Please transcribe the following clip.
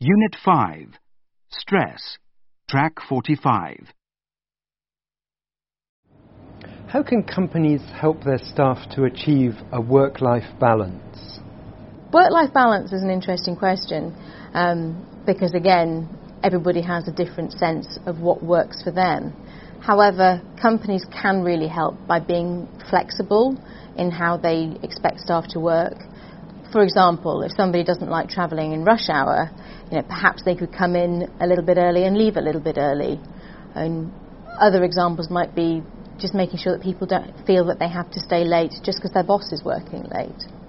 Unit 5. Stress. Track 45. How can companies help their staff to achieve a work-life balance? Work-life balance is an interesting question because, again, everybody has a different sense of what works for them. However, companies can really help by being flexible in how they expect staff to work. For example, if somebody doesn't like travelling in rush hour, perhaps they could come in a little bit early and leave a little bit early. And other examples might be just making sure that people don't feel that they have to stay late just because their boss is working late.